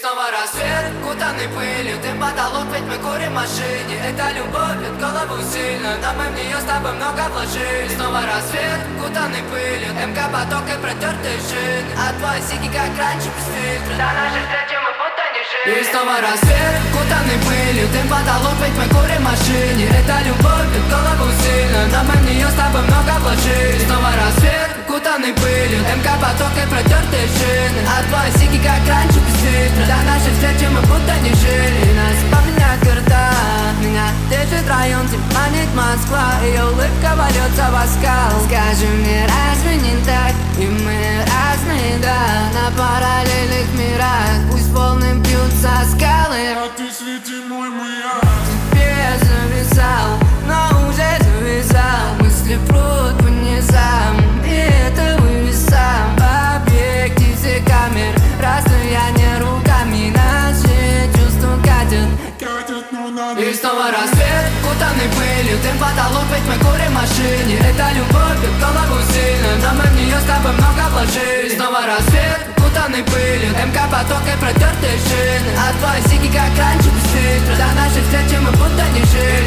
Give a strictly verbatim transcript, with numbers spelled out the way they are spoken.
снова рассвет, кутанный пылью. Дым потолок, ведь мы курим в машине. Это любовь, бьет голову сильно, но мы в нее с тобой много вложили. Снова рассвет, кутанный пылью. МК поток и протертые шины. А твой сики как раньше без фильтра. До нашей встречи мы будто не жили. И снова рассвет, кутанный пылью. Дым потолок, ведь мы курим в машине. Это любовь, бьет голову сильно, но мы в нее с тобой много вложили. Снова рассвет, кутанный пылью. МК поток и протертые шины. А твой сики как раньше без фильтра. До нашей встречи мы будто не жили. Нас поменять города. Меня держит район, тем манит Москва. Ее улыбка вольется в оскал. Скажи мне, разве не так? И мы разные, да. На параллельных мирах. Пусть волны бьются о скалы. А ты свети мой маяк. Тебе я зависал, но уже завязал. Мысли прут по низам, и это вывесам. В объективе камер расстояние руками. Наши чувства катят, Катят, но надо. и снова рассвет, кутанный пылью. Дым потолок, ведь мы курим в машине. Это любовь, бьет голову сильно, но мы в нее с тобой много вложили. И снова рассвет, кутанный пылью. МК поток и протертые шины. А твой сики как раньше без фильтра. До нашей встречи мы будто не жили.